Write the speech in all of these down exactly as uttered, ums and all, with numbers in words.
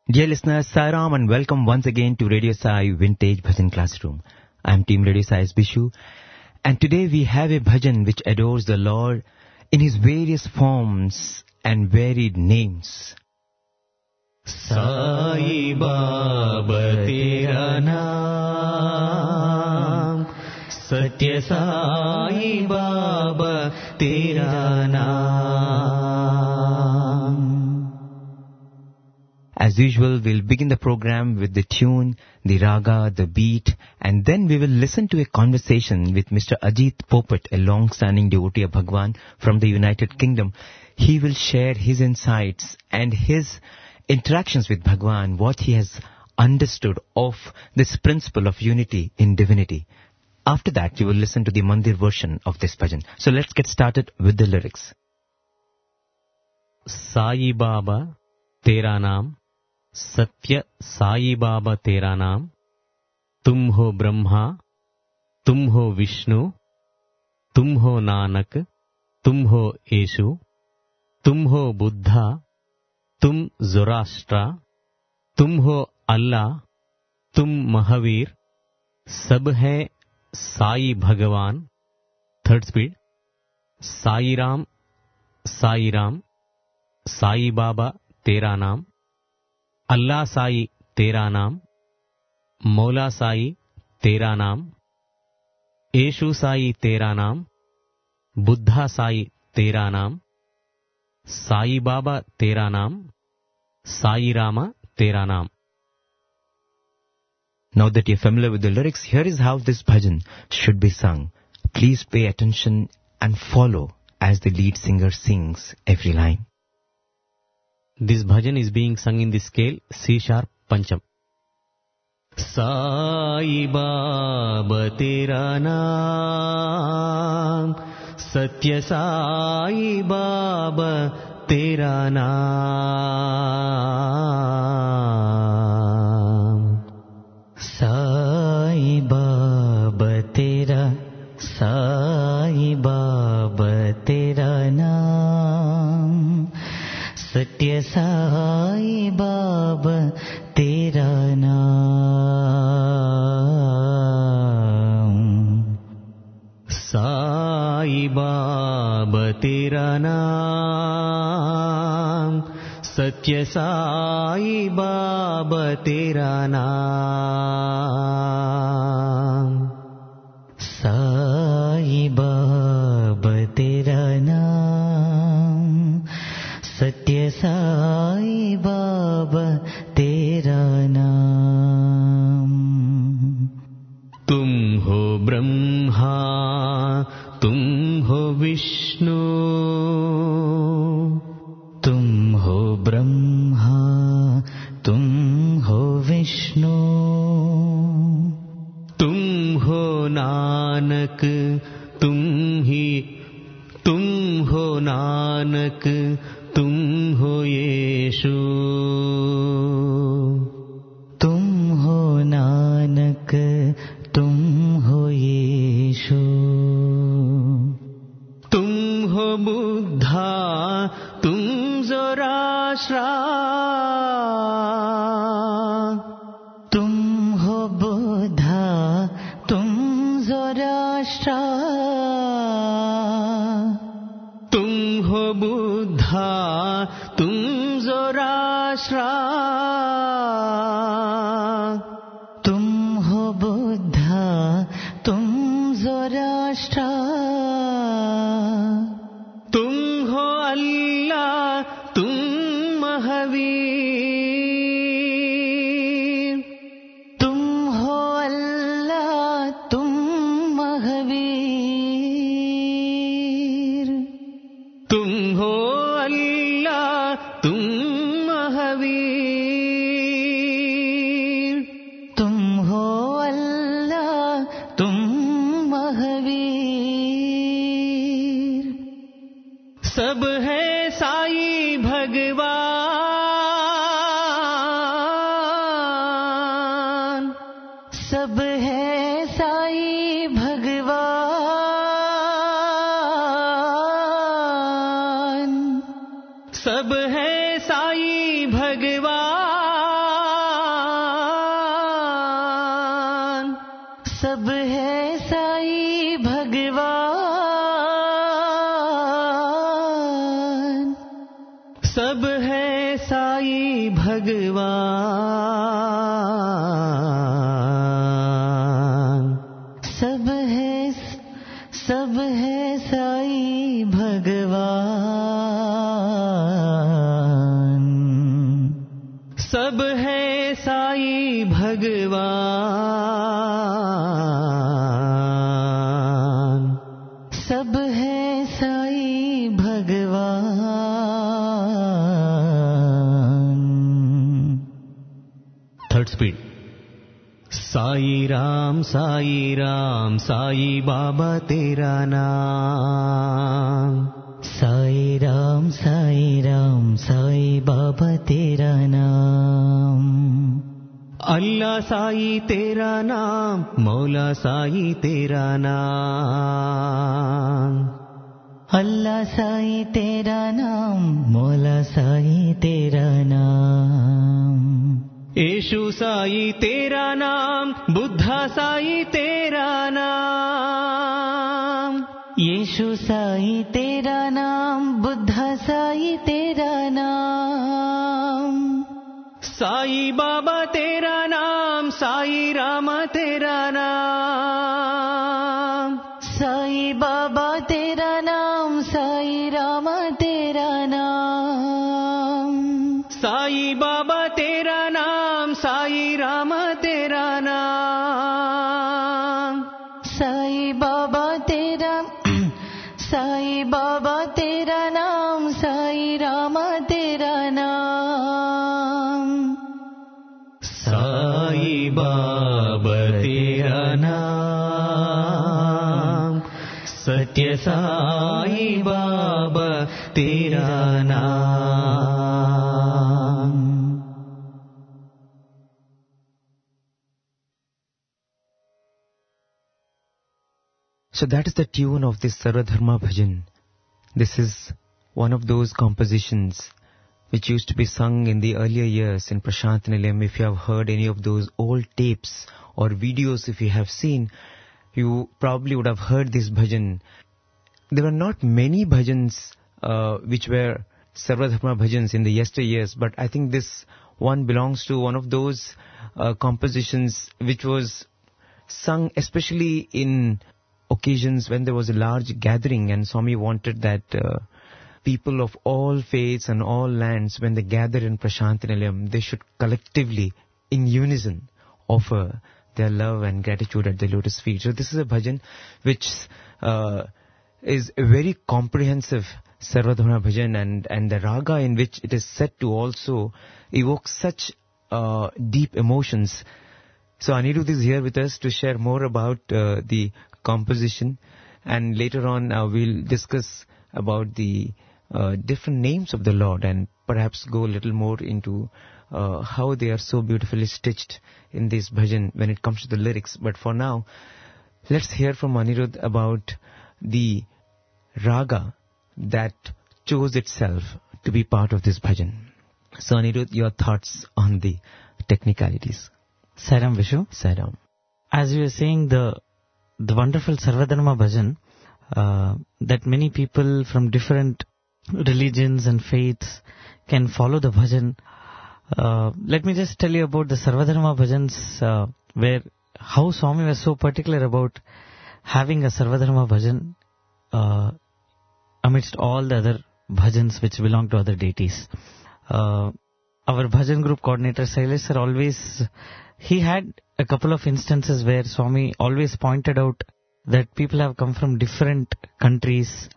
Dear listeners, Sairam and welcome once again to Radio Sai Vintage Bhajan Classroom. I am Team Radio Sai's Bishu, and today we have a bhajan which adores the Lord in his various forms and varied names. Sai Baba Tera Naam, Satya Sai Baba Tera Naam. As usual, we'll begin the program with the tune, the raga, the beat, and then we will listen to a conversation with Mister Ajit Popat, a long-standing devotee of Bhagwan from the United Kingdom. He will share his insights and his interactions with Bhagwan, what he has understood of this principle of unity in divinity. After that, you will listen to the Mandir version of this bhajan. So let's get started with the lyrics. Sai Baba Tera Naam, Satya Sai Baba Tera Naam, Tum ho Brahma, Tum ho Vishnu, Tum ho Nanak, Tum ho Eshu, Tum ho Buddha, Tum Zoroastra, Tum ho Allah, Tum Mahavir, Sab hai Sai Bhagavan. Third speed. Sai Ram, Sai Ram, Sai Baba Tera Naam, Allah Sai Tera Naam, Mola Sai Tera Naam, Eshu Sai Tera Naam, Buddha Sai Tera Naam, Sai Baba Tera Naam, Sai Rama Tera Naam. Now that you're familiar with the lyrics, here is how this bhajan should be sung. Please pay attention and follow as the lead singer sings every line. This bhajan is being sung in the scale C sharp Pancham. Sai Baba Tera Naam, Satya Sai Baba Tera Naam. Sai Baba Tera, Sai Baba Tera Naam, Satya Sai Baba Tera Naam. Sai Baba Tera Naam, Satya Sai Baba Tera Naam. Sai Baba Tera Naam, Satya Sai Baba Tera Naam. Tum ho Brahma, Tum ho Vishnu, Tum ho Brahma, Tum ho Vishnu, Tum ho Nanak, Tum hi, Tum ho Nanak, Tum ho Yeshu, Tum ho Nanak, Tum ho Yeshu, Tum ho Buddha, Tum Zoroastra, Tum ho Buddha, Tum Zoroastra, Tum ho Buddha, Tum Zoroastra, Tum ho Buddha, Tum Zoroastra, Tum ho Allah, Tum Mahavir, Tum ho Allah, Tum Mahavir, Tum ho Allah, Tum Mahavir, Tum ho Allah, Tum Mahavir. सब है साई भगवान, सब है साई भगवान, सब है साई भगवान, है साईं भगवान, सब है सब है साईं भगवान, सब है साईं भगवान, सब है साईं भगवान। Third speed. साई राम साई राम साई बाबा तेरा नाम, साई राम साई राम साई बाबा तेरा नाम, अल्लाह साई तेरा नाम, मौला साई तेरा नाम, अल्लाह साई तेरा नाम, मौला साई तेरा नाम, येशु साई तेरा नाम, बुद्धा साई तेरा नाम, येशु साई तेरा नाम, बुद्धा साई तेरा नाम, साई बाबा तेरा नाम, साई राम तेरा नाम, साई बाबा तेरा नाम, साई राम तेरा नाम, साई बाबा तेरा नाम, साई राम तेरा नाम, साई बाबा तेरा साई बाबा तेरा नाम, साई राम तेरा नाम, साई बाबा तेरा नाम, सत्य साई बाबा तेरा नाम। So that is the tune of this Sarvadharma Bhajan. This is one of those compositions which used to be sung in the earlier years in Prashant Nilayam. If you have heard any of those old tapes or videos, if you have seen, you probably would have heard this bhajan. There were not many bhajans uh, which were Sarvadharma bhajans in the yesteryears, but I think this one belongs to one of those uh, compositions which was sung especially in occasions when there was a large gathering, and Swami wanted that uh, people of all faiths and all lands, when they gather in Prashant Nilayam, they should collectively, in unison, offer their love and gratitude at the lotus feet. So this is a bhajan which uh, is a very comprehensive Sarvadharma bhajan, and, and the raga in which it is set to also evoke such uh, deep emotions. So Anirudh is here with us to share more about uh, the composition, and later on uh, we'll discuss about the uh, different names of the Lord and perhaps go a little more into uh, how they are so beautifully stitched in this bhajan when it comes to the lyrics. But for now, let's hear from Anirudh about the raga that chose itself to be part of this bhajan. So Anirudh, your thoughts on the technicalities. Sairam Vishu. Sairam. As you were saying, the the wonderful Sarvadharma bhajan uh, that many people from different religions and faiths can follow the bhajan. Uh, let me just tell you about the Sarvadharma bhajans, uh, where how Swami was so particular about having a Sarvadharma bhajan uh, amidst all the other bhajans which belong to other deities. Uh, our bhajan group coordinator Sailesh sir always, he had a couple of instances where Swami always pointed out that people have come from different countries.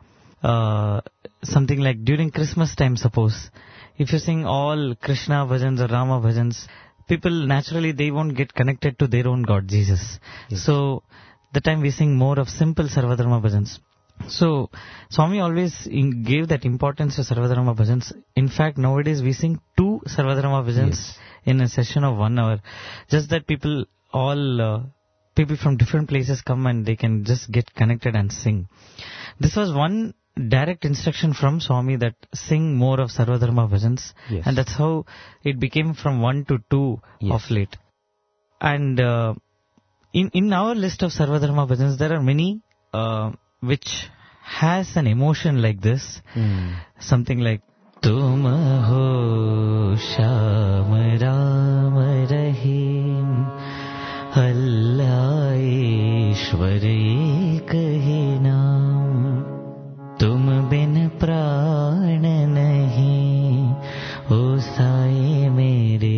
Uh, something like during Christmas time, suppose, if you sing all Krishna bhajans or Rama bhajans, people naturally they won't get connected to their own God, Jesus. Yes. So the time we sing more of simple Sarvadharma bhajans. So Swami always in, gave that importance to Sarvadharma bhajans. In fact, nowadays we sing two Sarvadharma bhajans yes. in a session of one hour. Just that people, all uh, people from different places come and they can just get connected and sing. This was one direct instruction from Swami, that sing more of Sarvadharma bhajans. Yes. And that's how it became from one to two yes. of late. And uh, in, in our list of Sarvadharma bhajans, there are many uh, which has an emotion like this. Mm. Something like तुम हो श्याम राम रहीम अल्लाह ईश्वर एक ही नाम तुम बिन प्राण नहीं ओ साए मेरे.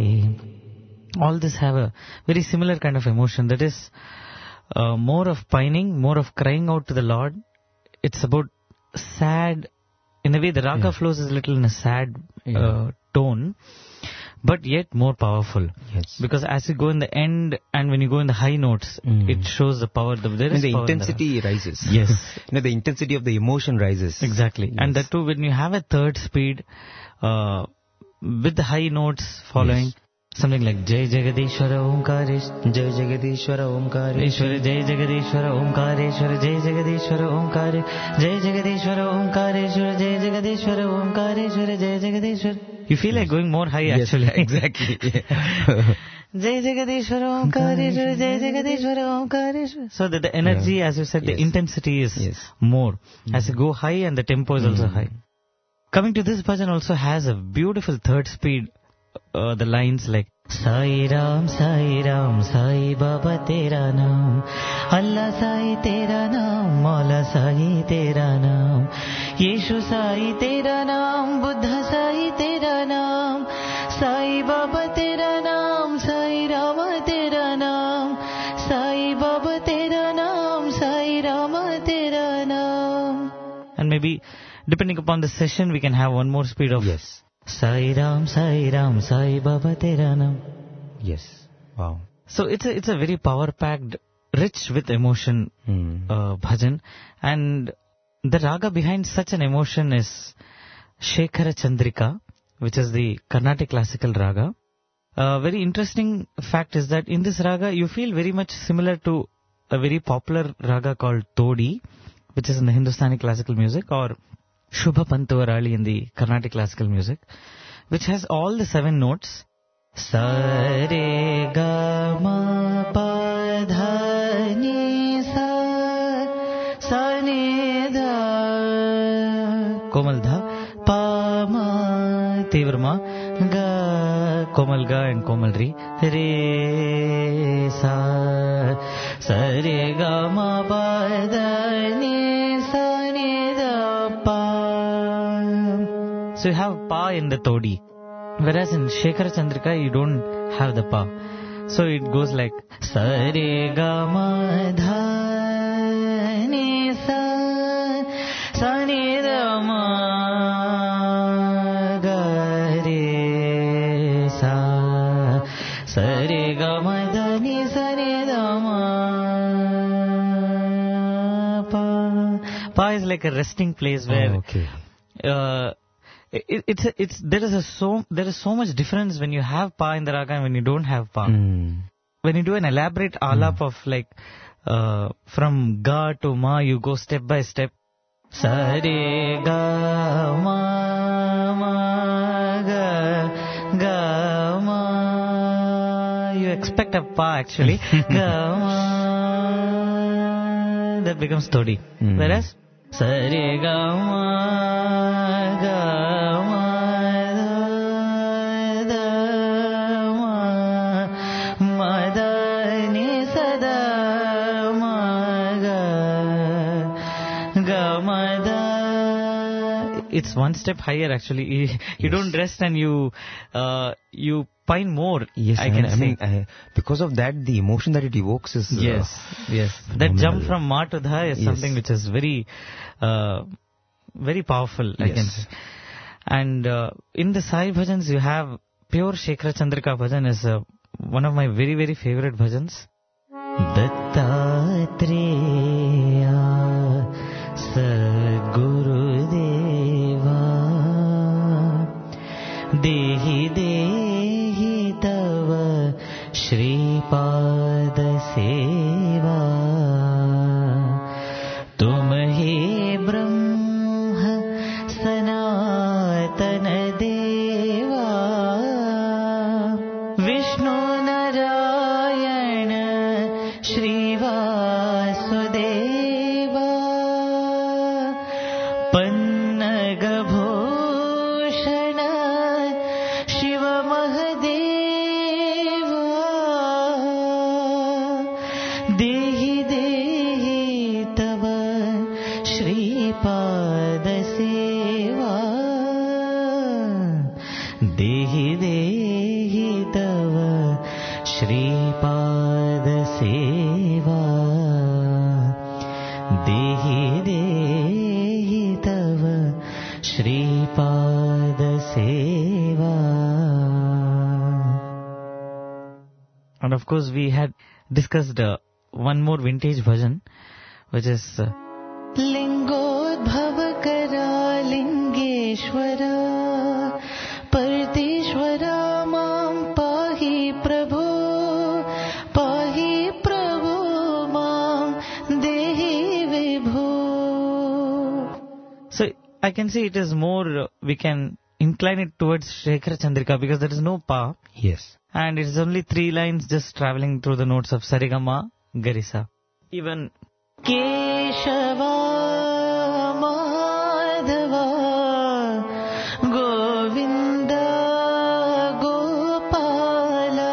All this have a very similar kind of emotion, that is uh, more of pining, more of crying out to the Lord. It's about sad, in a way the raga yeah. flows is a little in a sad yeah. uh, tone, but yet more powerful. Yes. Because as you go in the end and when you go in the high notes, mm. it shows the power. The, there and is the power intensity the, rises. Yes. You know, the intensity of the emotion rises. Exactly. Yes. And that too, when you have a third speed, uh, with the high notes following, yes. something like Jai Jagadishwara Omkaresh, Jai Jagadishwara Omkareshwara, Jai Jagadishwara Omkareshwara, Jai Jagadishwara Omkare, Jai Jagadishwara Omkareshwara, Jai Jagadishwara Omkareshwara, Jai Jagadishwara. You feel like going more high yes, actually. Exactly. Jai Jagadishwara Omkareshwara, Jai Jagadishwara Omkareshwara. So that the energy, yeah. as you said, yes. the intensity is yes. more. Mm. As you go high and the tempo is mm. also high. Coming to this bhajan also has a beautiful third speed. Uh, the lines like Sai Ram, Sai Ram, Sai Baba Tera Naam, Allah Sai Tera Naam, Maula Sai Tera Naam, Yeshu Sai Tera Naam, Buddha Sai Tera Naam, Sai Baba Tera Naam, Sai Rama Tera Naam, Sai Baba Tera Naam, Sai Rama Tera Naam. And maybe depending upon the session we can have one more speed of yes. Sai Ram, Sai Ram, Sai Baba Tera Naam. Yes. Wow. So it's a it's a very power packed, rich with emotion mm. uh, bhajan, and the raga behind such an emotion is Shekhara Chandrika, which is the Carnatic classical raga. A very interesting fact is that in this raga you feel very much similar to a very popular raga called Todi, which is in the Hindustani classical music, or Shubha Pantavarali in the Carnatic classical music, which has all the seven notes. Sa re ga ma pa dha ni sa sa ni da komal dha pa ma tevra ma ga komal ga and komal ri re sa sa re ga ma pa dha ni sa ni da pa. So you have pa in the Todi. Whereas in Shekhara Chandrika you don't have the pa. So it goes like Sa re ga ma dha ni sa sa ni da ma ga re sa sa re ga ma dha ni sa ni da ma pa. Pa is like a resting place where oh, okay. uh, It, it's it's there is a so there is so much difference when you have pa in the raga and when you don't have pa. Mm. When you do an elaborate alap mm. of like uh, from ga to ma, you go step by step. Sa re ga ma ma ga ga ma. You expect a pa actually. Ga ma. That becomes Todi. Mm. Whereas sa re ga ma ga. It's one step higher actually. You, you yes. don't rest and you uh, you pine more. Yes, I, I can mean, I mean uh, because of that, the emotion that it evokes is uh, yes, yes. That jump from ma to dha is yes. something which is very, uh, very powerful. I yes. can say. And uh, in the Sai bhajans, you have pure Shekhara Chandrika bhajan is uh, one of my very very favorite bhajans. Dattatreya Sadguru Dehi dehi tava Shripad seva Tum hi Brahma Sanatana Deva Vishnu Narayana Shri Vasudeva Pannaga Bho देहि देहि तव श्रीपाद सेवा देहि देहि तव श्रीपाद सेवा. And of course we had discussed uh, one more vintage bhajan, which is uh, Lingodbhava करा लिंगेश्वरा परतेश्वरा मां पाहि प्रभो पाहि प्रभो मां देहि विभो. So I can say it is more, uh, we can incline it towards Shekhar Chandrika because there is no pa. Yes. And it is only three lines just traveling through the notes of Sarigama, Garisa. Even केशवा माधवा गोविन्द गोपाला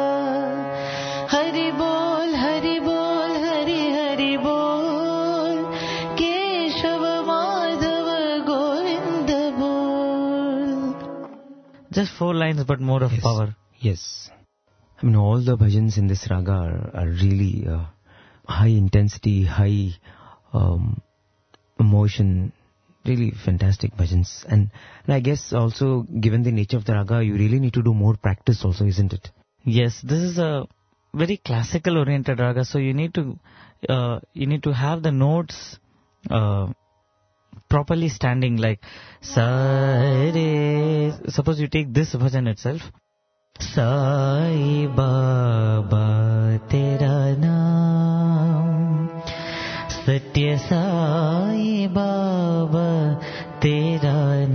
हरि बोल हरि बोल हरि हरि बोल केशव माधव गोविन्द बोल. just four lines but more of Yes. power. Yes. I mean, all the bhajans in this raga are, are really uh, high intensity, high um, emotion, really fantastic bhajans. And, and I guess also, given the nature of the raga, you really need to do more practice also, isn't it? Yes, this is a very classical oriented raga, so you need to uh, you need to have the notes uh, properly standing, like sa re. Suppose you take this bhajan itself, Sai Baba Tera Naam, Satya Sai Baba Tera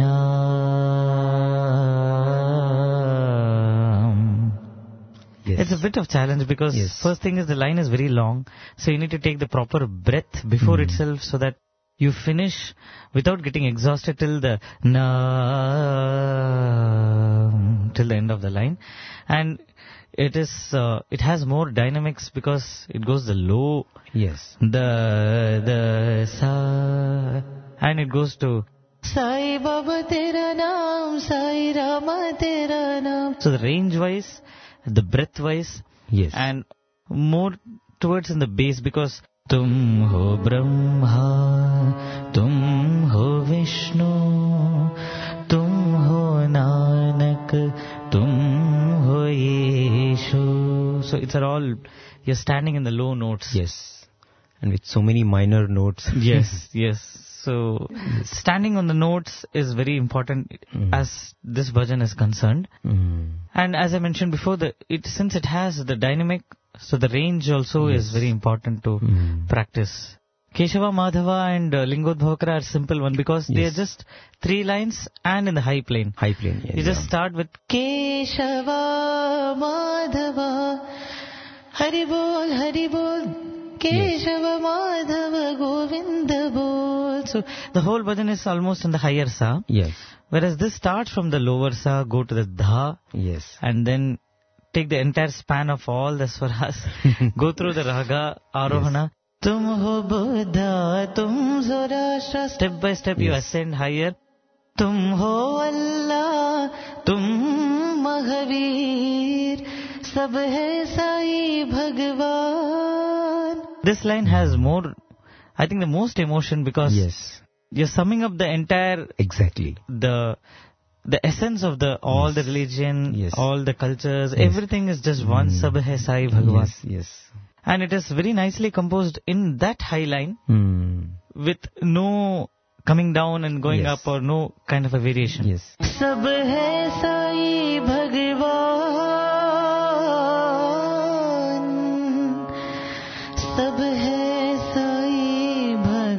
Naam. Yes. It's a bit of challenge because Yes. first thing is the line is very long, so you need to take the proper breath before Mm. itself so that you finish without getting exhausted till the na till the end of the line. And it is uh, it has more dynamics because it goes the low, Yes. the the sa, and it goes to, Sai Baba तेरा नाम साई रामा तेरा नाम. so the range wise, the breath wise, Yes. and more towards in the bass because tum ho Brahma, tum ho Vishnu, tum ho Nanak, tum ho Yeshu. So it's all, you're standing in the low notes. Yes. And with so many minor notes. Yes, yes. So standing on the notes is very important Mm. as this bhajan is concerned. Mm. And as I mentioned before, the it since it has the dynamic, so the range also is Yes. very important to Mm. practice. Keshava, Madhava and uh, Lingodbhavakara are simple one because they are Yes. just three lines and in the high plane. High plane. Yes. You just start with केशवा माधवा हरि बोल हरि बोल केशव माधव गोविंद बोल. so the whole bhajan is almost in the higher sa, Yes. whereas this starts from the lower sa, go to the dha, Yes. and then take the entire span of all the swaras, go through the raga, arohana. Tum ho Buddha, tum Zoroastra, step by step you Yes. ascend higher. Tum ho Allah, tum Mahavir, sab hai Sai Bhagwan. This line has more, I think the most emotion because Yes. you're summing up the entire, Exactly. the the essence of the all the religion, Yes. all the cultures, Yes. everything is just one Mm. Sab Hai Sai Bhagwan. Yes. Yes. And it is very nicely composed in that high line Mm. with no coming down and going Yes. up or no kind of a variation. Yes. सब है साई भगवान सब है साई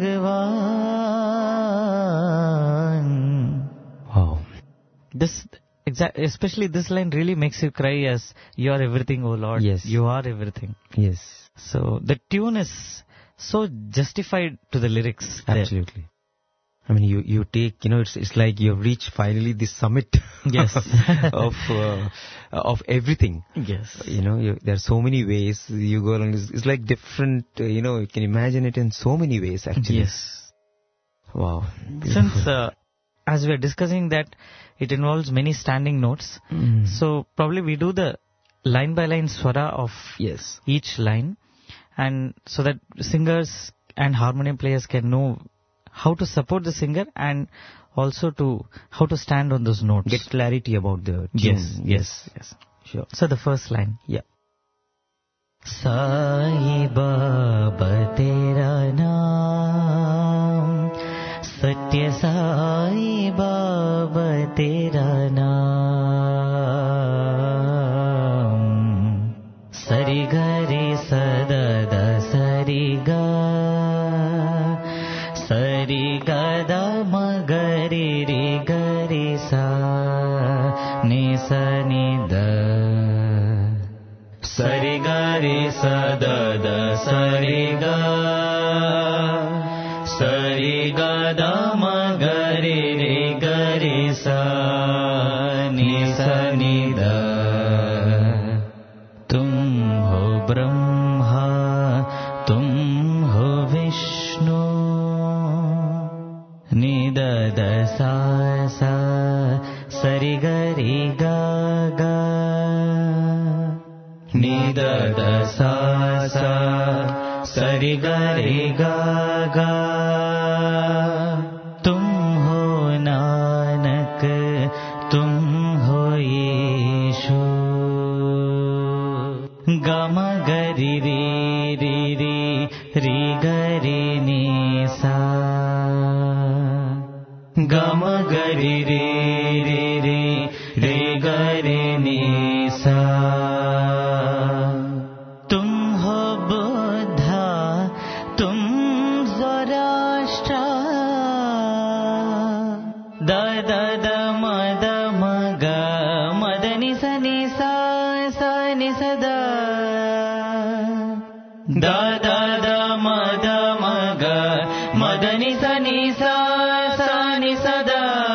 भगवान. Wow. This exact, especially this line really makes you cry as you are everything, oh Lord. Yes. You are everything. Yes. So the tune is so justified to the lyrics. there. Absolutely. I mean, you, you take, you know, it's it's like you've reached finally the summit Yes. of uh, of everything. Yes. You know, you, there are so many ways you go along. It's, it's like different, uh, you know, you can imagine it in so many ways actually. Yes. Wow. Since uh, as we are discussing that it involves many standing notes. Mm. So probably we do the line by line swara of Yes. each line, and so that singers and harmonium players can know how to support the singer and also to how to stand on those notes. Get clarity about the tune. Yes, yes, yes. Sure. So the first line. Yeah. Sai Baba तेरा नाम, सत्य साई बाबा तेरा नाम, सरि गरि सदा दा सरि गा, सरि गदा मगरि रि गरि सा नि सा नि द, सरि गरि सदा द सरि गा, सरि गदा मगरि रि गरि सा नि सा नि द। तुम हो ब्रह्मा, तुम हो विष्णु, नि द द सा सा सरि गरि गा गा, नि द द सा सा सरि गरि गा गा। तुम हो नानक, तुम हो यीशु, गम गरि रि रि रि रि गरि नि सा, गम गरि रि रि रि रि गरि नि सा। तुम हो बुद्धा, तुम ज़ोराष्ट्र, द द द म द म ग मद नि स नि सा सा नि स द, द द द म द म ग मद नि स नि सा सा नि स द।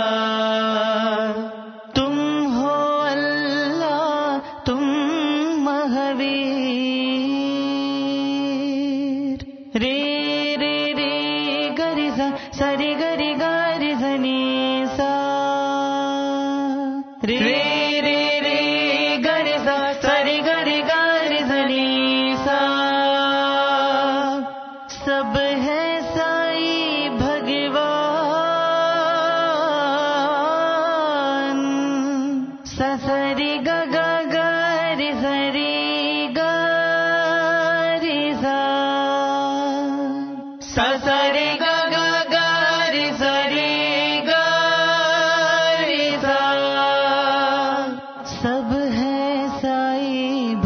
तुम हो अल्लाह, तुम महावीर, रे रे रे गरि सा सरि गरि गरि स नि सा, रे रे रे गरि सा सरि गरि गरि स नि सा। सब है साई भगवान, स सरि ग ग गरि सरि गरि सा, स सरि ग ग गरि सरि गरि सा। सब है साई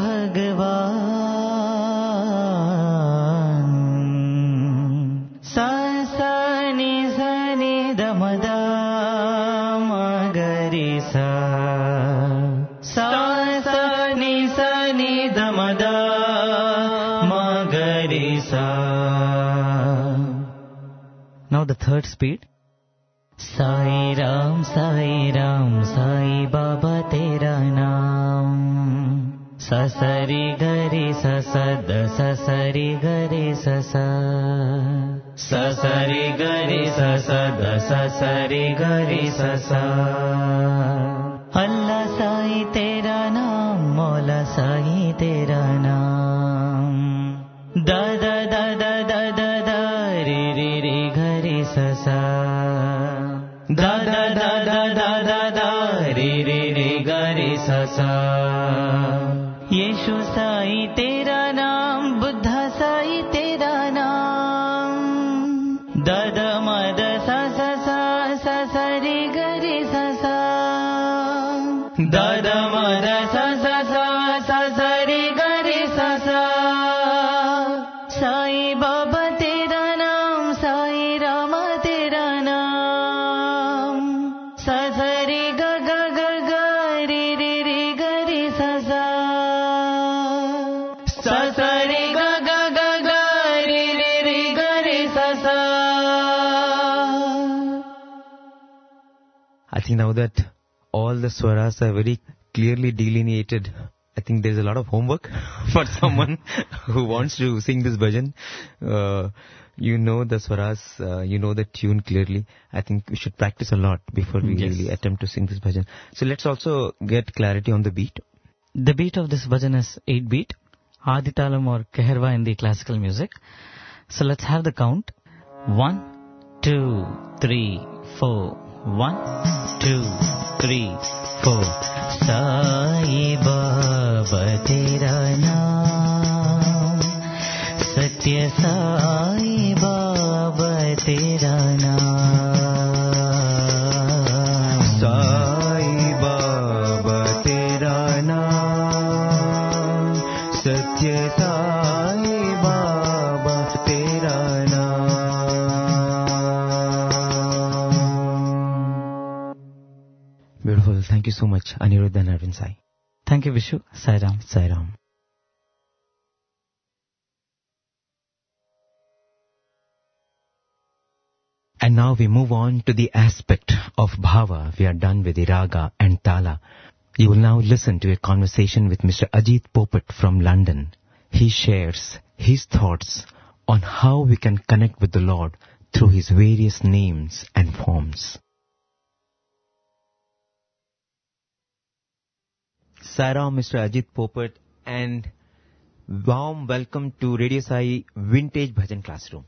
भगवान, सा सा नि स नि द म द म गरि सा, सा सा नि स नि द म द म गरि सा। Now the third speed. Sai Ram Sai Ram Sai Baba तेरा नाम, स सरि गरि स स द स सरि गरि स सा, स सरि गरि स स द स सरि गरि स सा। अल्लाह साई तेरा नाम, मौला साई तेरा नाम, द द द द द द द रि रि रि गरि स सा, द द द द द द द रि रि रि गरि स सा। यीशु साई तेरा नाम, बुद्धा साई तेरा नाम, द द म द स स सा स सरि गरि स सा, द द म द स स सा स सरि गरि स सा। साई बाबा तेरा नाम, साई रामा तेरा नाम, स सरि ग ग ग ग रि रि रि गरि स सा, स सरि ग ग ग ग रि रि रि गरि स सा। I think now that all the swaras are very clearly delineated I think there's a lot of homework for someone who wants to sing this bhajan. Uh, you know the swaras, uh, you know the tune clearly. I think we should practice a lot before we Yes. really attempt to sing this bhajan. So let's also get clarity on the beat. The beat of this bhajan is eight beat, Aditalam or Keherva in the classical music. So let's have the count. One, two, three, four. One, two, three, four. Sai Baba Tera Naam, Satya Sai Baba Tera Naam. Sai Baba Tera Naam, Satya Sai Baba Tera Naam. Beautiful. Thank you so much, Anirudh and Arvind Sai. Thank you, Vishu. Sai Ram. Sai Ram. And now we move on to the aspect of bhava. We are done with the raga and tala. You will now listen to a conversation with Mister Ajit Popat from London. He shares his thoughts on how we can connect with the Lord through his various names and forms. Sairam, Mister Ajit Popat, and warm welcome to Radio Sai Vintage Bhajan Classroom.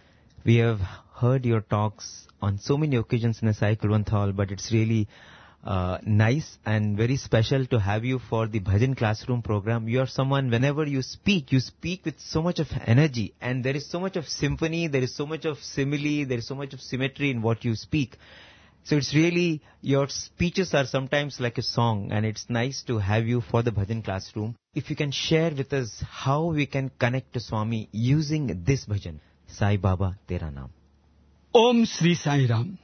We have heard your talks on so many occasions in the Sai Kulwant Hall, but it's really uh, nice and very special to have you for the Bhajan Classroom program. You are someone, whenever you speak, you speak with so much of energy, and there is so much of symphony, there is so much of simile, there is so much of symmetry in what you speak. So it's really, your speeches are sometimes like a song, and it's nice to have you for the Bhajan Classroom. If you can share with us how we can connect to Swami using this bhajan, Sai Baba Tera Naam. Om Sri Sai Ram.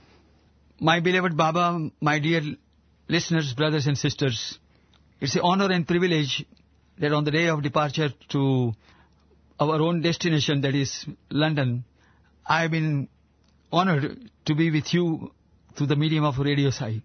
My beloved Baba, my dear listeners, brothers and sisters, it's an honor and privilege that on the day of departure to our own destination, that is London, I've been honored to be with you through the medium of Radio Sai.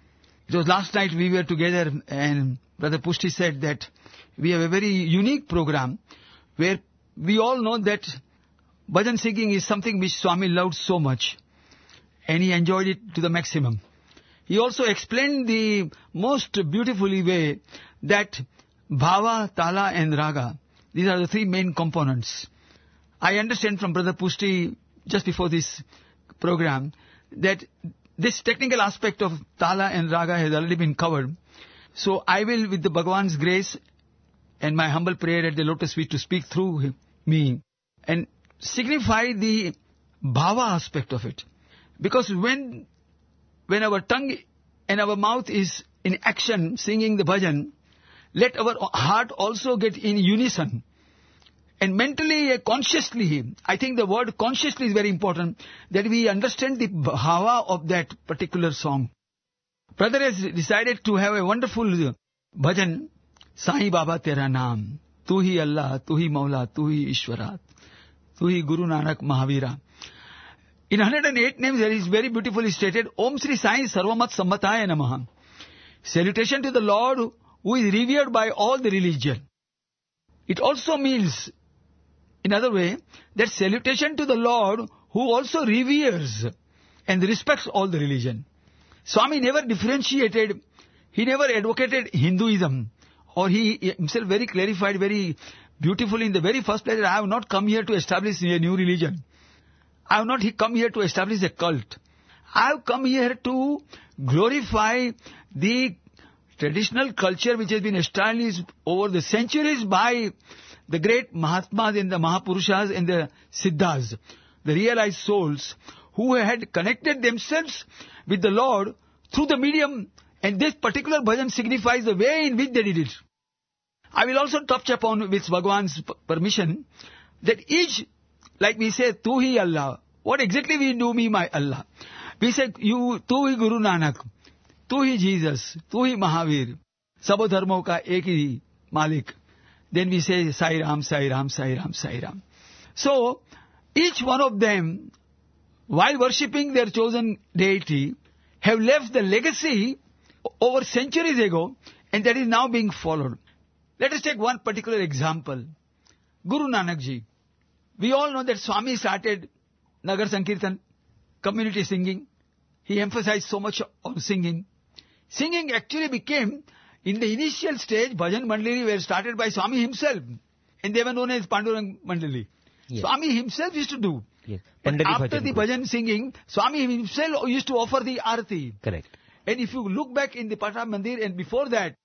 It was last night we were together, and Brother Pushti said that we have a very unique program where we all know that bhajan singing is something which Swami loved so much, and he enjoyed it to the maximum. He also explained the most beautifully way that bhava, tala and raga, these are the three main components. I understand from Brother Pushti just before this program that this technical aspect of tala and raga has already been covered. So I will, with the Bhagavan's grace and my humble prayer at the lotus feet, to speak through me and signify the bhava aspect of it. Because when when our tongue and our mouth is in action singing the bhajan, let our heart also get in unison. And mentally, uh, consciously, I think the word consciously is very important, that we understand the bhava of that particular song. Brother has decided to have a wonderful bhajan, Sai Baba Tera Naam, Tu Hi Allah, Tu Hi Maula, Tu Hi Ishwara, Tu Hi Guru Nanak Mahavira. In one hundred eight names there is very beautifully stated, Om Sri Sai Sarvamat Sammataya Namaha. Salutation to the Lord who is revered by all the religion. It also means, in other way, that salutation to the Lord who also reveres and respects all the religion. Swami never differentiated, he never advocated Hinduism, or he himself very clarified very beautifully in the very first place that I have not come here to establish a new religion. I have not come here to establish a cult. I have come here to glorify the traditional culture which has been established over the centuries by the great Mahatmas and the Mahapurushas and the Siddhas, the realized souls who had connected themselves with the Lord through the medium, and this particular bhajan signifies the way in which they did it. I will also touch upon, with Bhagwan's permission, that each, like we say, Tu Hi Allah, what exactly we do mean by Allah? We say, you, Tu Hi Guru Nanak, Tu Hi Jesus, Tu Hi Mahavir, Sabo Dharmo ka ek hi Malik. Then we say, Sai Ram, Sai Ram, Sai Ram, Sai Ram. So, each one of them, while worshipping their chosen deity, have left the legacy over centuries ago, and that is now being followed. Let us take one particular example. Guru Nanak Ji. We all know that Swami started Nagar Sankirtan, community singing. He emphasized so much on singing. Singing actually became, in the initial stage, Bhajan Mandali were started by Swami himself. And they were known as Pandurang Mandali. Yes. Swami himself used to do. Yes. And after Bhajan the group. Bhajan singing, Swami himself used to offer the Arati. Correct. And if you look back in the Pata Mandir and before that,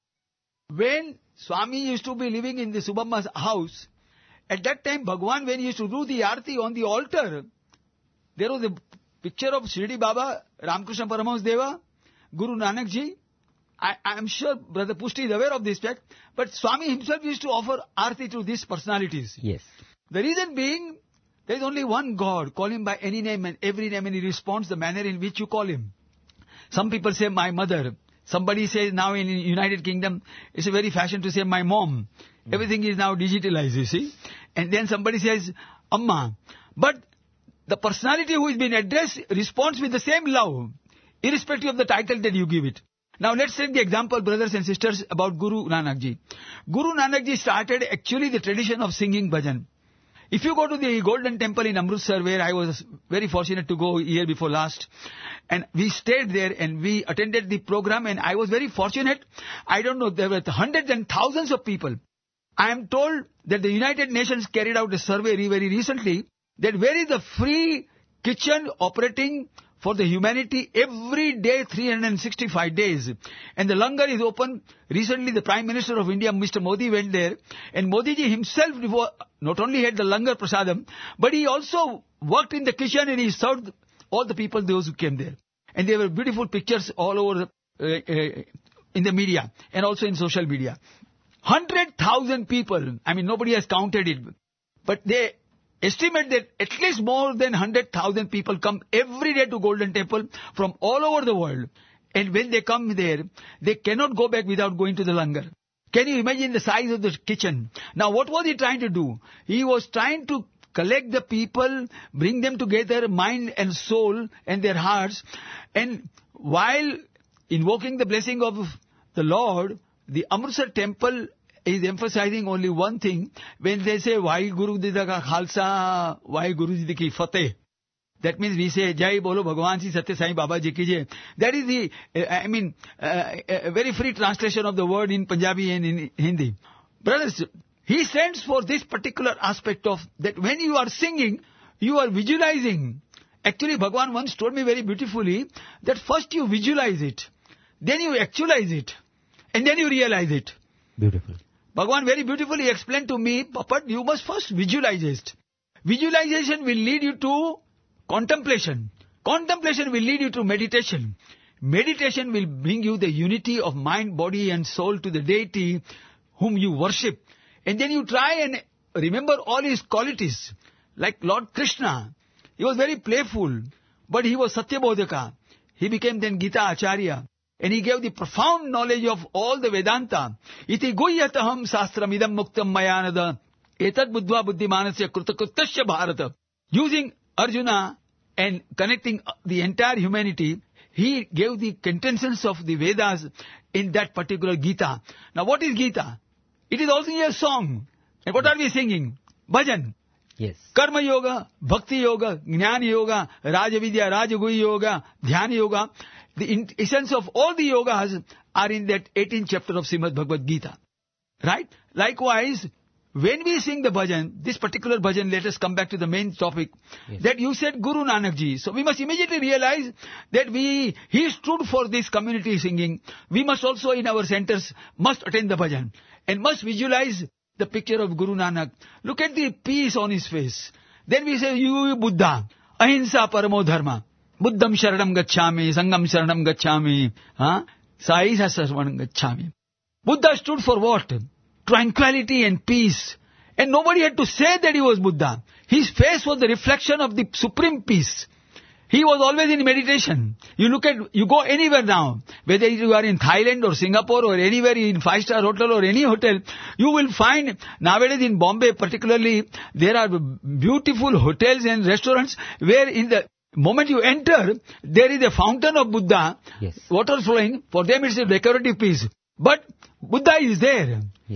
when Swami used to be living in the Subhamma's house, at that time Bhagwan, when he used to do the Arati on the altar, there was a picture of Shirdi Baba, Ramakrishna Paramahansa Deva, Guru Nanak Ji. I, I am sure Brother Pushti is aware of this fact, but Swami himself used to offer Arati to these personalities. Yes. The reason being, there is only one God. Call him by any name and every name, and he responds the manner in which you call him. Some people say, my mother. Somebody says now in United Kingdom, it's a very fashion to say, my mom. Mm. Everything is now digitalized, you see. And then somebody says, Amma. But the personality who is being addressed responds with the same love, irrespective of the title that you give it. Now let's take the example, brothers and sisters, about Guru Nanak Ji. Guru Nanak Ji started actually the tradition of singing bhajan. If you go to the Golden Temple in Amritsar, where I was very fortunate to go year before last, and we stayed there and we attended the program, and I was very fortunate. I don't know, there were hundreds and thousands of people. I am told that the United Nations carried out a survey very recently that where is the free kitchen operating for the humanity every day, three hundred sixty-five days. And the langar is open. Recently, the Prime Minister of India, Mister Modi, went there. And Modi ji himself not only had the langar prasadam, but he also worked in the kitchen and he served all the people, those who came there. And there were beautiful pictures all over the, uh, uh, in the media and also in social media. one hundred thousand people, I mean, nobody has counted it, but they estimate that at least more than one hundred thousand people come every day to Golden Temple from all over the world. And when they come there, they cannot go back without going to the langar. Can you imagine the size of the kitchen? Now what was he trying to do? He was trying to collect the people, bring them together, mind and soul and their hearts. And while invoking the blessing of the Lord, the Amritsar temple is emphasizing only one thing. When they say, Why Guru Ji ka Khalsa, Why Guru Ji ki Fateh. That means we say, Jai Bolo Bhagwan Ji Satya Sai Baba Ji ki Jai. That is the, uh, I mean, uh, a very free translation of the word in Punjabi and in Hindi. Brothers, he stands for this particular aspect of that when you are singing, you are visualizing. Actually, Bhagwan once told me very beautifully that first you visualize it, then you actualize it, and then you realize it. Beautiful. Bhagwan very beautifully explained to me, Papat, you must first visualize it. Visualization will lead you to contemplation. Contemplation will lead you to meditation. Meditation will bring you the unity of mind, body and soul to the deity whom you worship. And then you try and remember all his qualities. Like Lord Krishna, he was very playful, but he was Satyabodhaka. He became then Gita Acharya. And he gave the profound knowledge of all the Vedanta. Iti guhyataham sastram idam muktam mayanada etad buddhva buddhimanasya krutakrutasya bharata. Using Arjuna and connecting the entire humanity, he gave the quintessence of the Vedas in that particular Gita. Now what is Gita? It is also a song. And what are we singing? Bhajan. Yes. Karma Yoga, Bhakti Yoga, Jnana Yoga, Raja Vidya, Rajaguru Yoga, Dhyana Yoga. The essence of all the yogas are in that eighteenth chapter of Srimad Bhagavad Gita. Right? Likewise, when we sing the bhajan, this particular bhajan, let us come back to the main topic, yes. That you said Guru Nanak Ji. So we must immediately realize that we, he stood for this community singing. We must also in our centers must attend the bhajan and must visualize the picture of Guru Nanak. Look at the peace on his face. Then we say, you Buddha, ahimsa paramo dharma. Buddham sharanam gacchami, sangam sharanam gacchami, huh? Saisa sarvanam gacchami. Buddha stood for what? Tranquility and peace. And nobody had to say that he was Buddha. His face was the reflection of the supreme peace. He was always in meditation. You look at, you go anywhere now, whether you are in Thailand or Singapore or anywhere in five-star hotel or any hotel, you will find, nowadays in Bombay particularly, there are beautiful hotels and restaurants where in the moment you enter, there is a fountain of Buddha, yes. Water flowing. For them it's a decorative piece. But Buddha is there. Yes.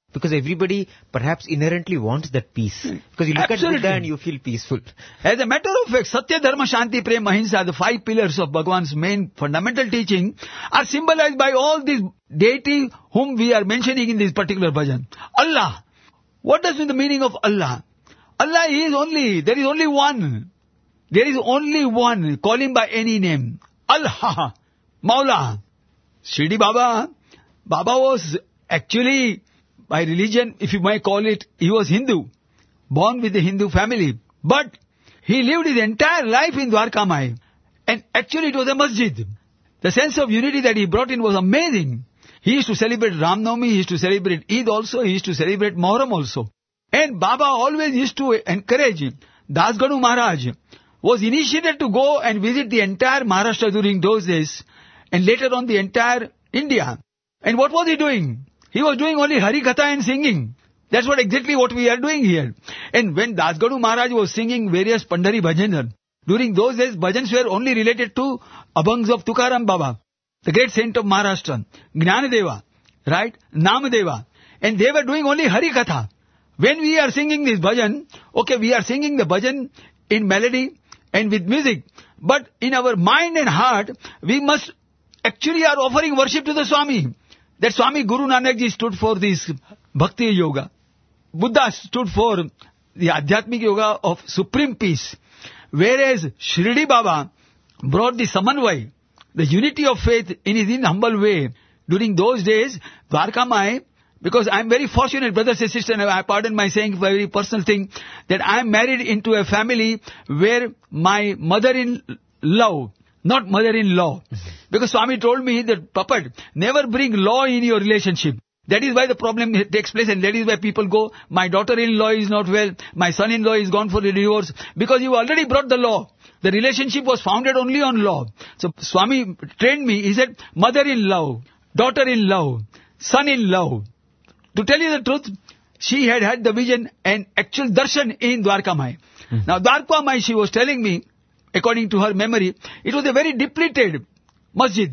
Because everybody perhaps inherently wants that peace. Because you look Absolutely. at Buddha and you feel peaceful. As a matter of fact, Satya, Dharma, Shanti, Prem, Ahimsa, the five pillars of Bhagwan's main fundamental teaching, are symbolized by all these deities whom we are mentioning in this particular bhajan. Allah. What does the meaning of Allah? Allah is only, there is only one. There is only one. Call him by any name. Allah. Maula. Shirdi Baba. Baba was actually, by religion, if you might call it, he was Hindu. Born with a Hindu family. But he lived his entire life in Dwarkamai. And actually it was a masjid. The sense of unity that he brought in was amazing. He used to celebrate Ram Navami, he used to celebrate Eid also, he used to celebrate Muharram also. And Baba always used to encourage him. Das Ganu Maharaj was initiated to go and visit the entire Maharashtra during those days. And later on the entire India. And what was he doing? He was doing only Hari Katha and singing. That's what exactly what we are doing here. And when Das Ganu Maharaj was singing various Pandhari bhajans, during those days bhajans were only related to Abhangs of Tukaram Baba, the great saint of Maharashtra, Jnanadeva, right, Namadeva. And they were doing only Hari Katha. When we are singing this bhajan, okay, we are singing the bhajan in melody and with music. But in our mind and heart, we must actually are offering worship to the Swami. That Swami Guru Nanak Ji stood for this Bhakti Yoga. Buddha stood for the Adhyatmic Yoga of supreme peace. Whereas Shirdi Baba brought the Samanvay, the unity of faith in his in humble way. During those days, Dwarkamai, because I am very fortunate, brothers and sisters, and I pardon my saying a very personal thing, that I am married into a family where my mother-in-law, not mother-in-law. Because Swami told me that, Papat, never bring law in your relationship. That is why the problem takes place, and that is why people go, my daughter-in-law is not well, my son-in-law is gone for a divorce, because you already brought the law. The relationship was founded only on law. So Swami trained me, he said, mother-in-law, daughter-in-law, son-in-law. To tell you the truth, she had had the vision and actual darshan in Dwarkamai. Mm-hmm. Now Dwarkamai, she was telling me, according to her memory, it was a very depleted masjid.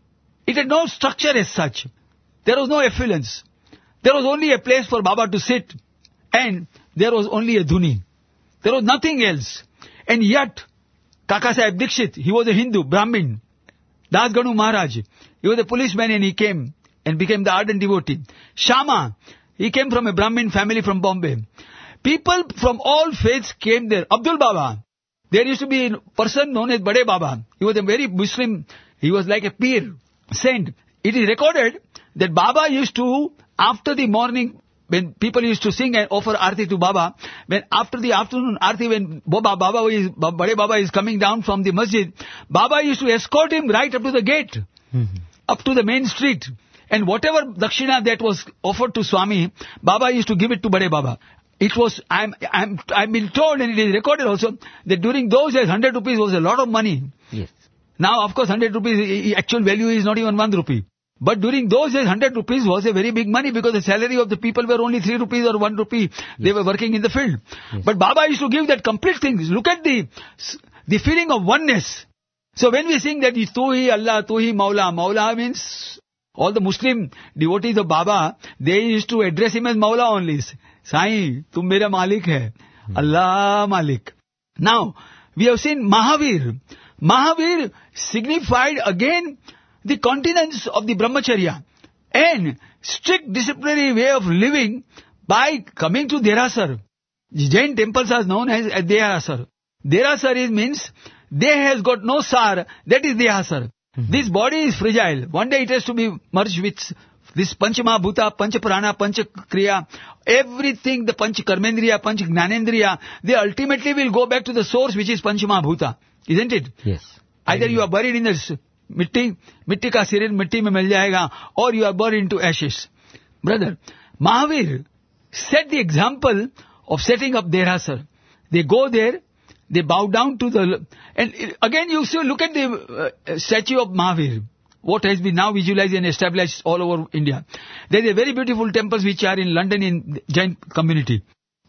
It had no structure as such. There was no affluence. There was only a place for Baba to sit. And there was only a dhuni. There was nothing else. And yet, Kaka Sahib Dikshit, he was a Hindu, Brahmin. Das Ganu Maharaj, he was a policeman and he came and became the ardent devotee. Shama, he came from a Brahmin family from Bombay. People from all faiths came there. Abdul Baba, there used to be a person known as Bade Baba. He was a very Muslim, he was like a peer, saint. It is recorded that Baba used to, after the morning, when people used to sing and offer Aarti to Baba, when after the afternoon Aarti, when Baba, Baba is, Bade Baba is coming down from the masjid, Baba used to escort him right up to the gate, mm-hmm. up to the main street. And whatever dakshina that was offered to Swami, Baba used to give it to Bade Baba. It was, I'm, I'm, I've been told, and it is recorded also, that during those days, one hundred rupees was a lot of money. Yes. Now, of course, one hundred rupees, actual value is not even one rupee. But during those days, one hundred rupees was a very big money because the salary of the people were only three rupees or one rupee. Yes. They were working in the field. Yes. But Baba used to give that complete thing. Look at the, the feeling of oneness. So when we sing that, Tu hi Allah, Tu hi Maula, Maula means all the Muslim devotees of Baba, they used to address him as Maula only. Sai, tum mera Malik hai. Hmm. Allah Malik. Now, we have seen Mahavir. Mahavir signified again the continence of the brahmacharya and strict disciplinary way of living by coming to Derasar. The Jain temples are known as Derasar. Derasar is means they has got no sar, that is Derasar. Mm-hmm. This body is fragile. One day it has to be merged with this Pancha Mahabhuta, Pancha Prana, Pancha Kriya, everything, the Pancha Karmendriya, Pancha Gnanendriya, they ultimately will go back to the source which is Pancha Mahabhuta. Isn't it? Yes. Either you are buried in the mitti, mitti ka sirin mitti mein mil jayega, or you are buried into ashes. Brother, Mahavir set the example of setting up Derasar. They go there, they bow down to the, and again you see, look at the uh, statue of Mahavir. What has been now visualized and established all over India. There is a very beautiful temples which are in London in Jain community.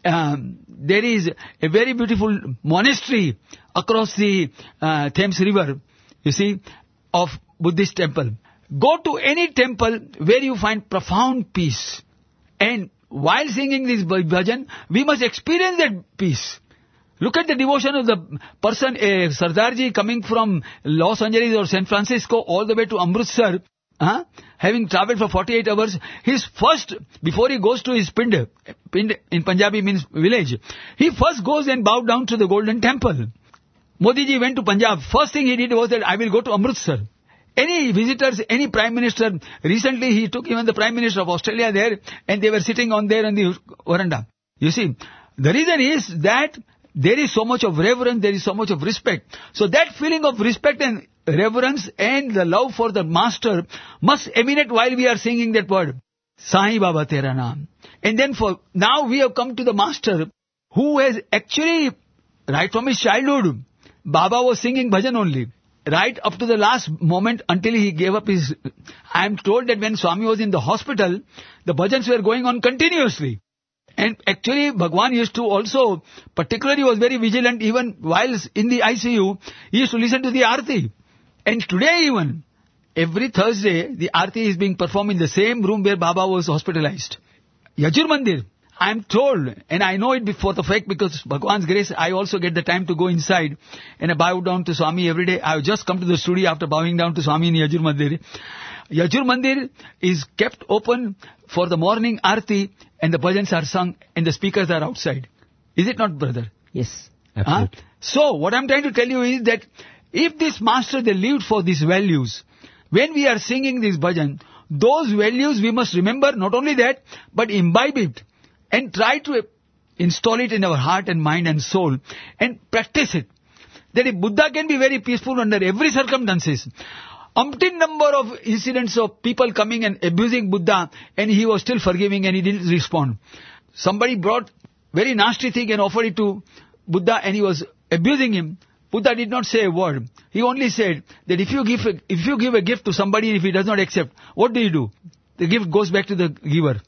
Um, there is a very beautiful monastery across the uh, Thames River, you see, of Buddhist temple. Go to any temple where you find profound peace And while singing this bhajan, we must experience that peace. Look at the devotion of the person, a Sardarji coming from Los Angeles or San Francisco all the way to Amritsar, huh? Having traveled for forty-eight hours. His first, before he goes to his Pind, Pind in Punjabi means village, he first goes and bows down to the Golden Temple. Modi ji went to Punjab. First thing he did was that I will go to Amritsar. Any visitors, any Prime Minister, recently he took even the Prime Minister of Australia there and they were sitting on there on the veranda. You see, the reason is that there is so much of reverence, there is so much of respect. So that feeling of respect and reverence and the love for the Master must emanate while we are singing that word. Sai Baba Tera Naam. And then for, now we have come to the Master who has actually, right from his childhood, Baba was singing bhajan only. Right up to the last moment until he gave up his... I am told that when Swami was in the hospital, the bhajans were going on continuously. And actually, Bhagwan used to also, particularly was very vigilant even while in the I C U, he used to listen to the Aarti. And today even, every Thursday, the Aarti is being performed in the same room where Baba was hospitalized. Yajur Mandir, I am told, and I know it before the fact because Bhagwan's grace, I also get the time to go inside and I bow down to Swami every day. I have just come to the studio after bowing down to Swami in Yajur Mandir. Yajur Mandir is kept open for the morning Aarti and the bhajans are sung and the speakers are outside. Is it not, brother? Yes, absolutely. Huh? So, what I am trying to tell you is that if this Master, they lived for these values, when we are singing this bhajan, those values we must remember, not only that, but imbibe it and try to install it in our heart and mind and soul and practice it. That if Buddha can be very peaceful under every circumstances, umpteen number of incidents of people coming and abusing Buddha and he was still forgiving and he didn't respond. Somebody brought very nasty thing and offered it to Buddha and he was abusing him. Buddha did not say a word. He only said that if you give a, if you give a gift to somebody and if he does not accept, what do you do? The gift goes back to the giver.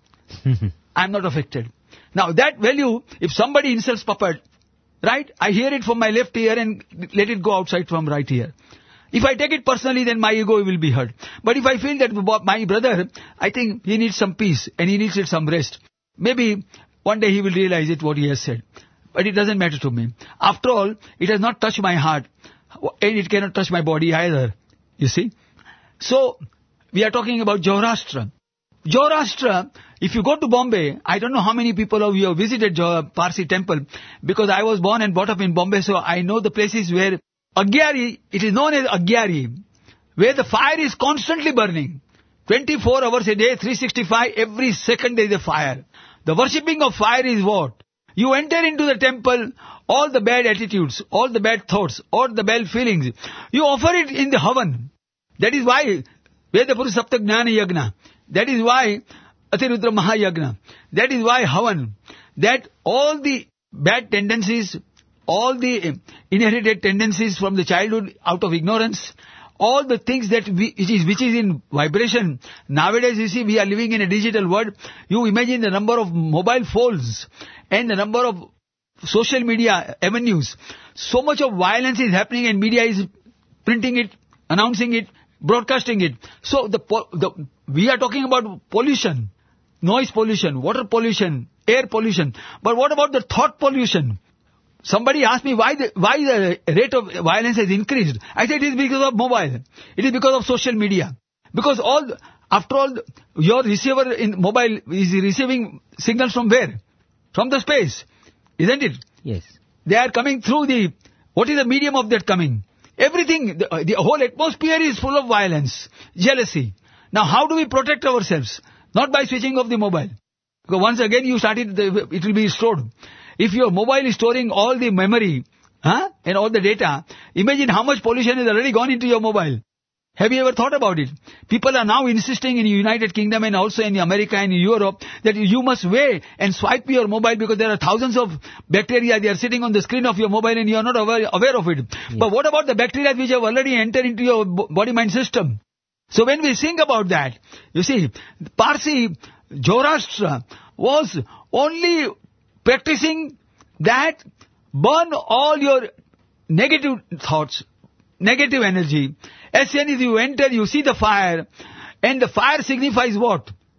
I am not affected. Now that value, if somebody insults puppet, right, I hear it from my left ear and let it go outside from right ear. If I take it personally, then my ego will be hurt. But if I feel that my brother, I think he needs some peace and he needs some rest. Maybe one day he will realize it what he has said. But it doesn't matter to me. After all, it has not touched my heart and it cannot touch my body either. You see? So, we are talking about Jaurashtra. Jaurashtra, if you go to Bombay, I don't know how many people of you have visited Parsi temple because I was born and brought up in Bombay, so I know the places where Agyari, it is known as Agyari, where the fire is constantly burning. twenty-four hours a day, three sixty-five, every second there is a fire. The worshipping of fire is what? You enter into the temple, all the bad attitudes, all the bad thoughts, all the bad feelings, you offer it in the Havan. That is why, Veda Purusha Sapta Jnana Yagna. That is why, Atirudra Mahayagna. That is why Havan. That all the bad tendencies, all the inherited tendencies from the childhood out of ignorance, all the things that we, which is, which is in vibration. Nowadays you see we are living in a digital world. You imagine the number of mobile phones and the number of social media avenues. So much of violence is happening and media is printing it, announcing it, broadcasting it. So the, the we are talking about pollution, noise pollution, water pollution, air pollution. But what about the thought pollution? Somebody asked me why the, why the rate of violence has increased. I said it is because of mobile. It is because of social media. Because all, after all, your receiver in mobile is receiving signals from where? From the space. Isn't it? Yes. They are coming through the, what is the medium of that coming? Everything, the, the whole atmosphere is full of violence, jealousy. Now how do we protect ourselves? Not by switching off the mobile. Because once again you started, the, it will be stored. If your mobile is storing all the memory, huh, and all the data, imagine how much pollution has already gone into your mobile. Have you ever thought about it? People are now insisting in the United Kingdom and also in America and in Europe that you must weigh and swipe your mobile because there are thousands of bacteria. They are sitting on the screen of your mobile and you are not aware, aware of it. Yes. But what about the bacteria which have already entered into your body-mind system? So when we think about that, you see, Parsi Jaurashtra was only practicing that burn all your negative thoughts, negative energy. As soon as you enter, you see the fire, and the fire signifies what?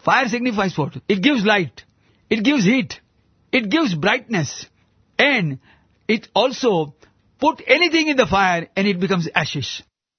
Fire signifies what? It gives light. It gives heat. It gives brightness. And it also put anything in the fire and it becomes ashes.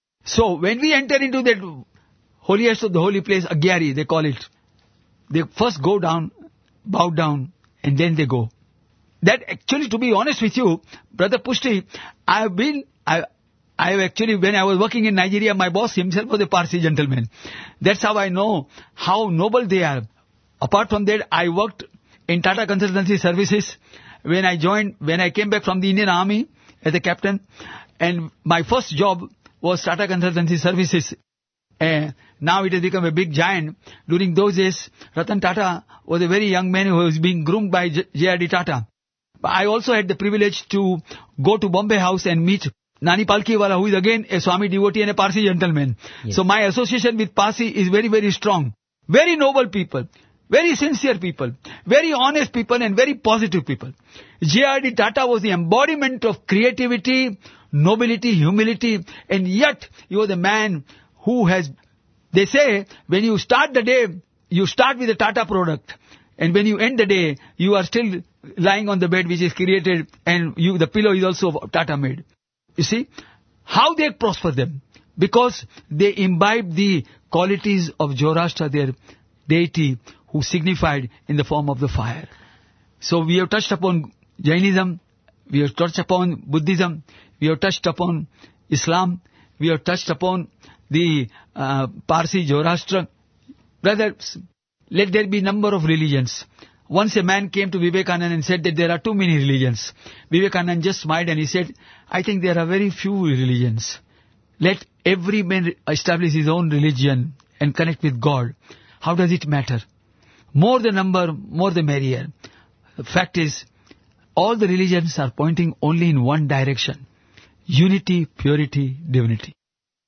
So when we enter into that holiest of the holy place, Agyari, they call it, they first go down, bow down, and then they go. That actually, to be honest with you, Brother Pushti, I have been, I, I have actually, when I was working in Nigeria, my boss himself was a Parsi gentleman. That's how I know how noble they are. Apart from that, I worked in Tata Consultancy Services when I joined, when I came back from the Indian Army as a captain. And my first job was Tata Consultancy Services. Uh, now it has become a big giant. During those days, Ratan Tata was a very young man who was being groomed by J R D Tata. I also had the privilege to go to Bombay House and meet Nani Palkiwala, who is again a Swami devotee and a Parsi gentleman. Yes. So my association with Parsi is very, very strong. Very noble people. Very sincere people. Very honest people and very positive people. J R D Tata was the embodiment of creativity, nobility, humility, and yet he was a man who has, they say, when you start the day, you start with a Tata product. And when you end the day, you are still lying on the bed which is created, and you, the pillow is also Tata made. You see, how they prosper them? Because they imbibe the qualities of Zoroaster, their deity, who signified in the form of the fire. So we have touched upon Jainism, we have touched upon Buddhism, we have touched upon Islam, we have touched upon the uh, Parsi Zoroaster. Brothers, let there be number of religions. Once a man came to Vivekananda and said that there are too many religions. Vivekananda just smiled and he said, I think there are very few religions. Let every man establish his own religion and connect with God. How does it matter? More the number, more the merrier. The fact is, all the religions are pointing only in one direction. Unity, purity, divinity.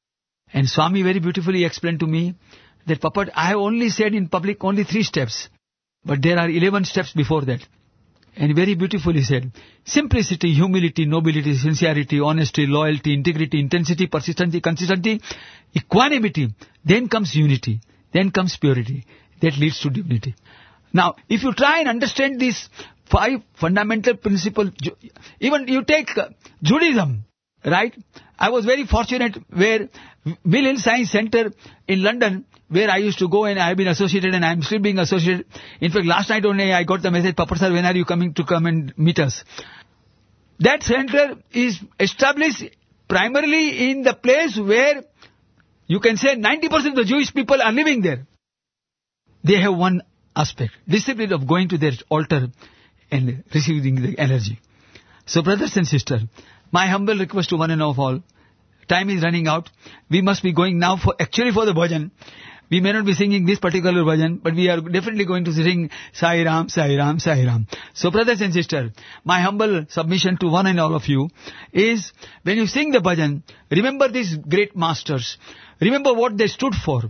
And Swami very beautifully explained to me that, Papat, I have only said in public only three steps. But there are eleven steps before that. And very beautifully said, simplicity, humility, nobility, sincerity, honesty, loyalty, integrity, intensity, persistency, consistency, equanimity. Then comes unity. Then comes purity. That leads to divinity. Now, if you try and understand these five fundamental principles, even you take Judaism, right? I was very fortunate where Mill Hill Science Center in London, where I used to go and I have been associated and I am still being associated. In fact, last night only I got the message, Papa sir, when are you coming to come and meet us? That center is established primarily in the place where you can say ninety percent of the Jewish people are living there. They have one aspect, discipline of going to their altar and receiving the energy. So brothers and sisters, my humble request to one and all, time is running out. We must be going now for, actually for the bhajan. We may not be singing this particular bhajan, but we are definitely going to sing Sai Ram, Sai Ram, Sai Ram. So brothers and sisters, my humble submission to one and all of you is, when you sing the bhajan, remember these great masters. Remember what they stood for.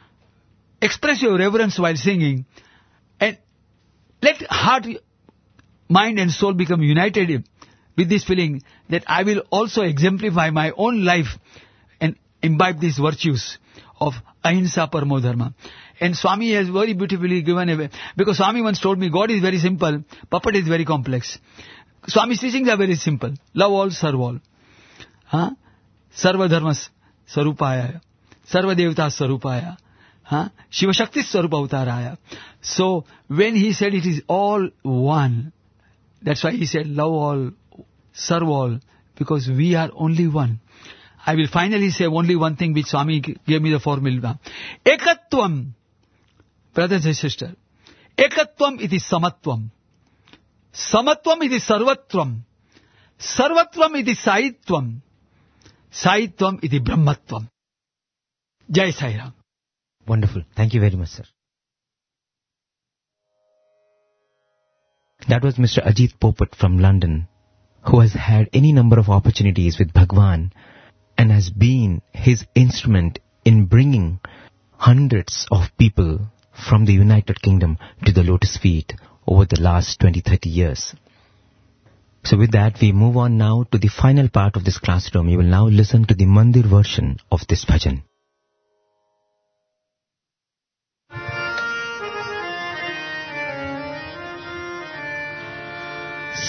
Express your reverence while singing. And let heart, mind and soul become united with this feeling that I will also exemplify my own life and imbibe these virtues of Ahimsa Paramo Dharma. And Swami has very beautifully given away. Because Swami once told me, God is very simple, puppet is very complex. Swami's teachings are very simple. Love all, serve all. Huh? Sarva Dharmas Sarupaya. Sarva Devatas Sarupaya. Huh? Shiva Shakti Sarupa Utaraya. So, when he said it is all one, that's why he said love all, serve all, because we are only one. I will finally say only one thing which Swami gave me the formula. Ekatvam, brothers and sisters. Ekatvam iti samatvam. Samatvam iti sarvatvam. Sarvatvam iti saitvam. Saitvam iti brahmatvam. Jai Sai Ram. Wonderful. Thank you very much, sir. That was Mister Ajit Popat from London, who has had any number of opportunities with Bhagwan and has been his instrument in bringing hundreds of people from the United Kingdom to the lotus feet over the last twenty to thirty years. So with that, we move on now to the final part of this classroom. You will now listen to the Mandir version of this bhajan.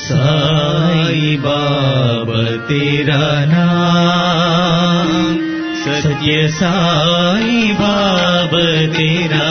Sai Baba तेरा नाम, सत्य साई बाबा तेरा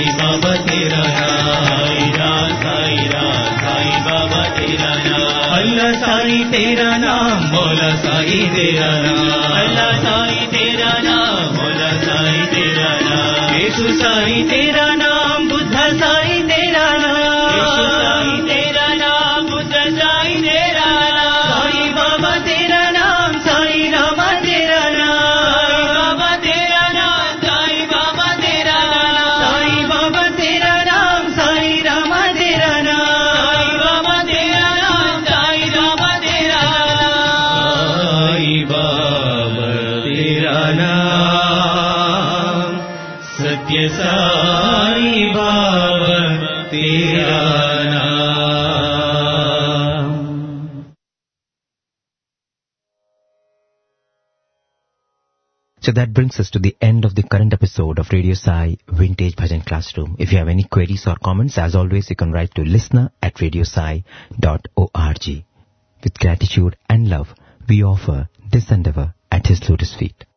Allah मौला साईं तेरा नाम, मौला साईं तेरा नाम, अल्लाह साईं तेरा नाम, मौला साईं तेरा नाम, येशु साईं तेरा नाम, बुद्ध साईं तेरा नाम, येशु साईं तेरा नाम, बुद्ध साईं तेरा नाम, साईं बाबा तेरा नाम, साईं रामा तेरा नाम, साईं बाबा तेरा नाम, साईं बाबा तेरा नाम, साईं बाबा तेरा नाम, साईं रामा तेरा नाम, साईं रामा तेरा नाम, साईं बाबा तेरा नाम, सत्य साईं बाबा तेरा नाम. So that brings us to the end of the current episode of Radio Sai Vintage Bhajan Classroom. If you have any queries or comments, as always, you can write to listener at radiosai dot org. With gratitude and love, we offer this endeavor at His lotus feet.